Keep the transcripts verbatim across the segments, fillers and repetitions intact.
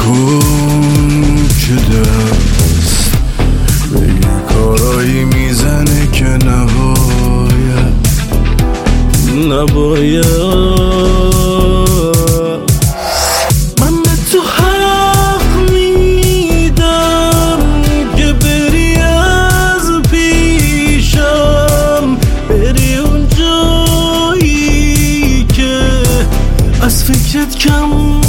نکن که دست به یه کارایی میزنه که نباید نباید. من به تو حق میدم که بری از پیشم، بری اون جایی که از فکرت کم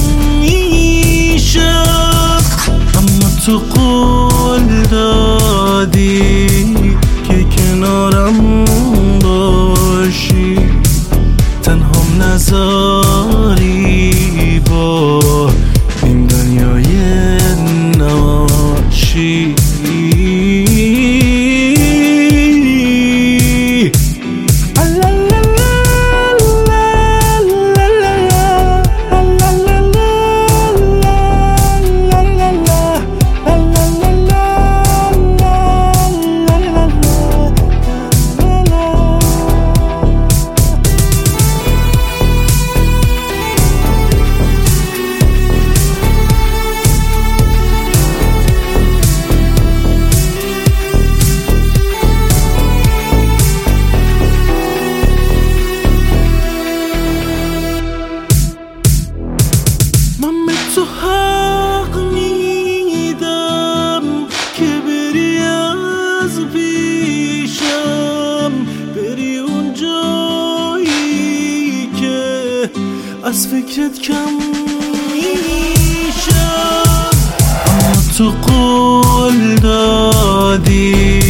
میشه. اما تو قول دادی که کنارم باشی، تنهام نذاری با این دنیای ناشی. تو حق میدم که بری از پیشم، بری اون جایی که از فکرت کم میشم. اما تو قول دادی